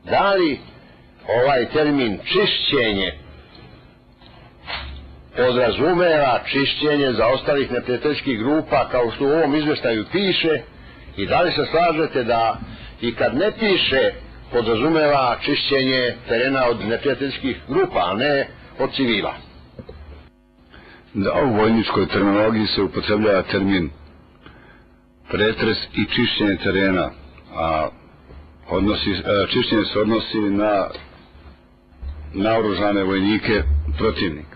Da li ovaj termin čišćenje podrazumeva čišćenje zaostalih neprijateljskih grupa kao što u ovom izveštaju piše, i da li se slažete da i kad ne piše podrazumeva čišćenje terena od neprijateljskih grupa, a ne od civila? Da, u vojničkoj terminologiji se upotrebljava termin pretres i čišćenje terena, a čišćenje se odnosi na naoružane vojnike protivnika.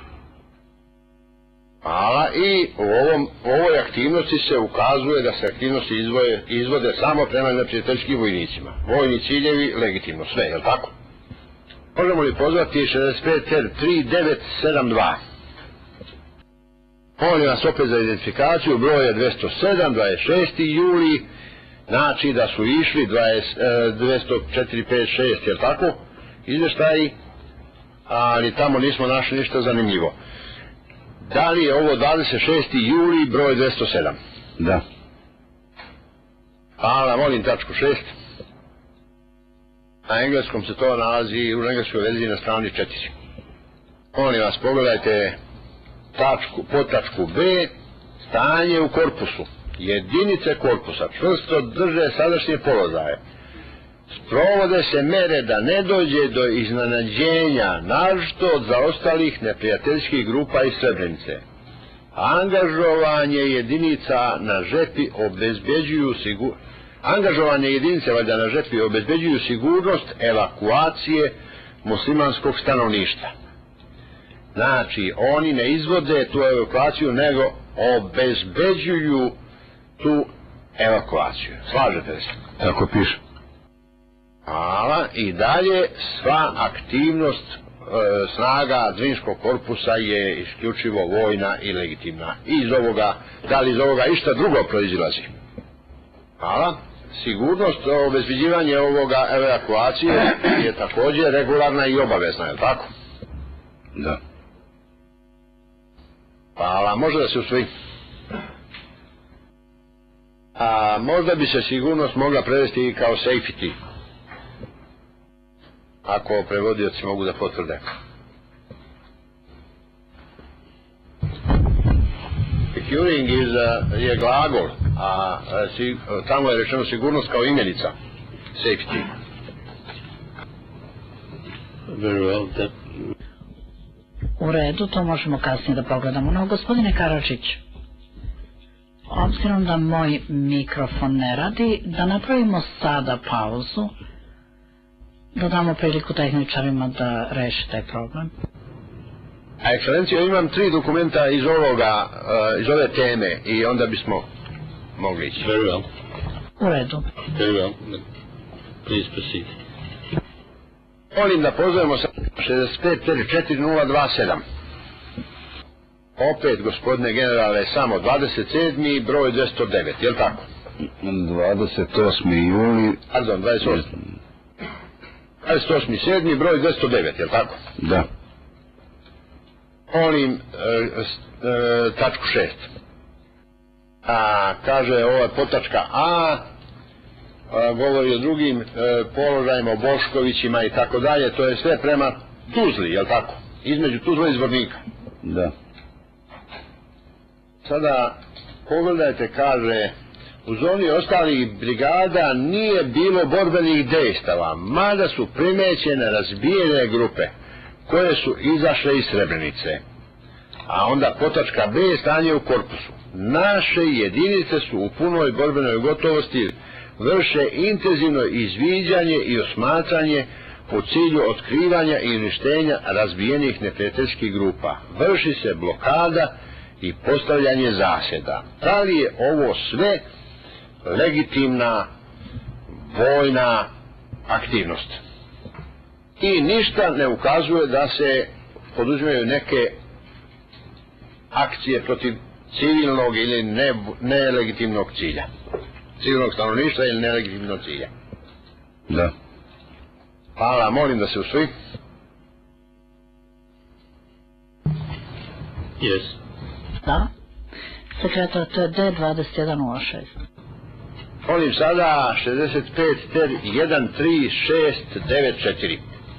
Hvala. I u ovoj aktivnosti se ukazuje da se aktivnosti izvode samo prema neprijateljskim vojnicima. Vojni ciljevi legitimno, sve, je li tako? Možemo li pozvati 65R3972? Molim vas opet za identifikaciju, broj je 207, 26. juli, znači da su išli 204, 5, 6, je li tako? Izveštaji, ali tamo nismo našli ništa zanimljivo. Da li je ovo 26. juli, broj 207? Da. Hvala, molim tačku 6. Na engleskom se to nalazi, u engleskoj verziji na strani 4. Molim vas, pogledajte podtačku B, stanje u korpusu. Jedinice korpusa čvrsto drže sadašnje položaje. Sprovode se mere da ne dođe do iznenađenja, naročito od zaostalih neprijateljskih grupa iz Srebrenice. Angažovanje jedinica na žetvi obezbeđuju sigurnost evakuacije muslimanskog stanovništva. Znači, oni ne izvode tu evakuaciju, nego obezbeđuju tu evakuaciju. Slažete li se? Tako piše. Hvala. I dalje, sva aktivnost snaga Drinskog korpusa je isključivo vojna i legitimna. Da li iz ovoga išta drugo proizilazi? Hvala. Sigurnost, obezbeđivanje ovoga evakuacije je također regularna i obavezna, je li tako? Da. Hvala. Može da se usvoji? A možda bi se sigurnost mogla prevesti i kao safety, ako prevodioci mogu da potvrde. Securing je glagol, a tamo je rečeno sigurnost kao imenica. Safety. Very well. U redu, to možemo kasnije da pogledamo. No, gospodine Karadžić, obzirom da moj mikrofon ne radi, da napravimo sada pauzu, da damo priliku tehničarima da reši taj problem. A ekscelencijo, imam 3 dokumenta iz ove teme i onda bismo mogli ići. Very well. U redu. Very well. Please proceed. Molim da pozovemo sa 654027. Opet, gospodine generale, samo 27. broj 209, je li tako? 28. juli. Pardon, 28. 28.7. broj 209, je li tako? Da. Molim tačku 6. Kaže, ovo je podtačka A, govori o drugim položajima, o Boškovićima i tako dalje, to je sve prema Tuzli, je li tako? Između Tuzla i Zvornika. Da. Sada, pogledajte, kaže, u zoni ostalih brigada nije bilo borbenih dejstava, mada su primećene razbijene grupe koje su izašle iz Srebrenice. A onda podtačka B, stanje u korpusu. Naše jedinice su u punoj borbenoj gotovosti, vrše intenzivno izviđanje i osmatranje u cilju otkrivanja i uništenja razbijenih neprijateljskih grupa. Vrši se blokada i postavljanje zasjeda. Da li je ovo sve legitimna vojna aktivnost? I ništa ne ukazuje da se poduzimaju neke akcije protiv civilnog ili nelegitimnog cilja. Civilnog stanovništva ili nelegitimnog cilja. Da. Hvala, molim da se usvoji. Yes. Da. Sekretar, to je D2106. Molim sada 65 ter 13694.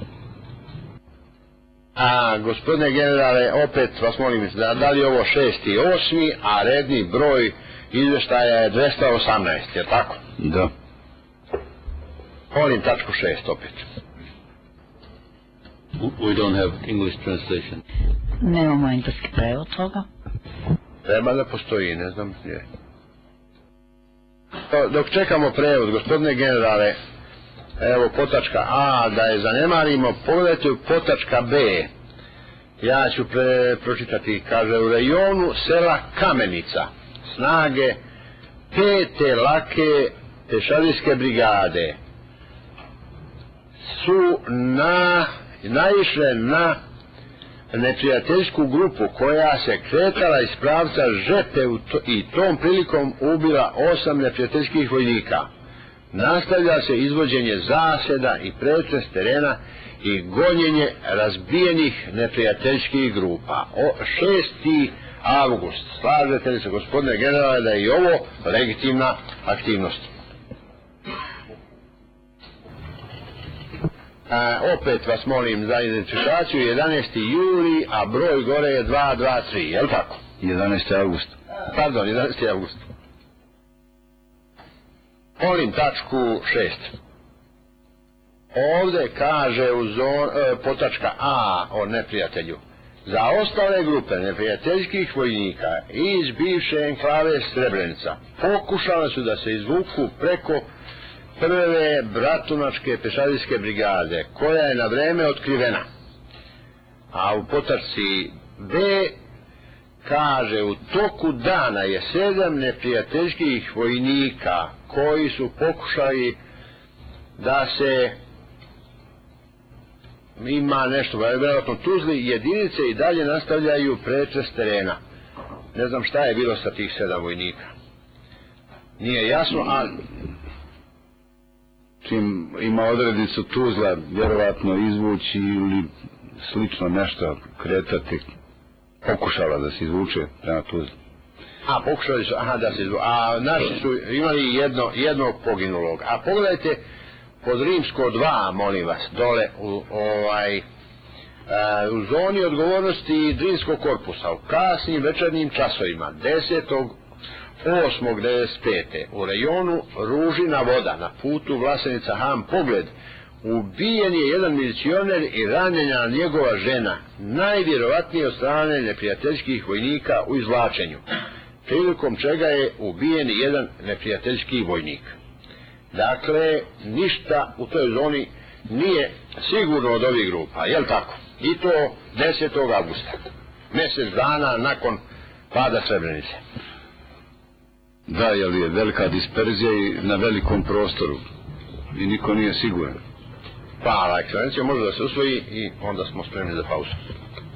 A gospodine generale, opet vas molim da li je ovo 6.8., a redni broj izveštaja je 218, je tako? Da. Molim tačku 6 opet. We don't have English translation. Nemamo engleski prevod toga. Treba da postoji, ne znam gdje. Dok čekamo prevod, gospodine generale, evo potačka A, da je zanemarimo, pogledajte u potačka B. Ja ću pročitati, kaže, u rejonu sela Kamenica, snage 5. lake pešadijske brigade su naišle na neprijateljsku grupu koja se kretala iz pravca Žepe i tom prilikom ubila 8 neprijateljskih vojnika. Nastavlja se izvođenje zaseda i pretres terena i gonjenje razbijenih neprijateljskih grupa. 6. avgust. Slažete li se, gospodine generale, da je i ovo legitimna aktivnost? Opet vas molim za identifikaciju, 11. juli, a broj gore je 223, je li tako? 11. avgust. Pardon, 11. avgust. Molim tačku 6. Ovdje kaže potačka A o neprijatelju. Za ostale grupe neprijateljskih vojnika iz bivše enklave Srebrenica pokušale su da se izvuku preko prve bratunačke pešadijske brigade, koja je na vreme otkrivena. A u potačci B kaže, u toku dana je 7 neprijateljskih vojnika koji su pokušali da se ima nešto, vjerojatno Tuzli, jedinice i dalje nastavljaju pretres terena. Ne znam šta je bilo sa tih 7 vojnika. Nije jasno, ali čim ima odrednicu Tuzla, vjerovatno izvući ili slično nešto kretati, pokušala da se izvuče prema Tuzli. A, pokušali su, da se izvuče. A naši su imali jednog poginulog. A pogledajte pod Rimsko 2, molim vas, dole u zoni odgovornosti Drinskog korpusa, u kasnim večernjim časovima, 10.8.95. u rejonu Ružina voda, na putu Vlasenica Han Pogled, ubijen je jedan milicioner i ranjena njegova žena, najvjerovatnije od strane neprijateljskih vojnika u izvlačenju, prilikom čega je ubijen jedan neprijateljski vojnik. Dakle, ništa u toj zoni nije sigurno od ovih grupa, jel tako? I to 10. avgusta, mjesec dana nakon pada Srebrenice. Da, jer je velika disperzija i na velikom prostoru i niko nije siguran. Pa, ekscelencija, može da se usvoji i onda smo spremni za pauzu.